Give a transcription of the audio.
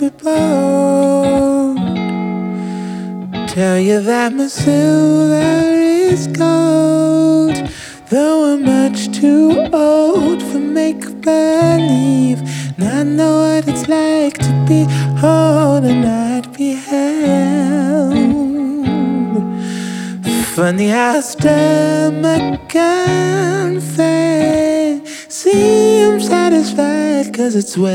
your boat. Tell you that my silver is gold, though I'm much too old for make-believe. And I know what it's like to be whole and not be held. Funny how stomach can fail. Seems satisfied 'cause it's wet.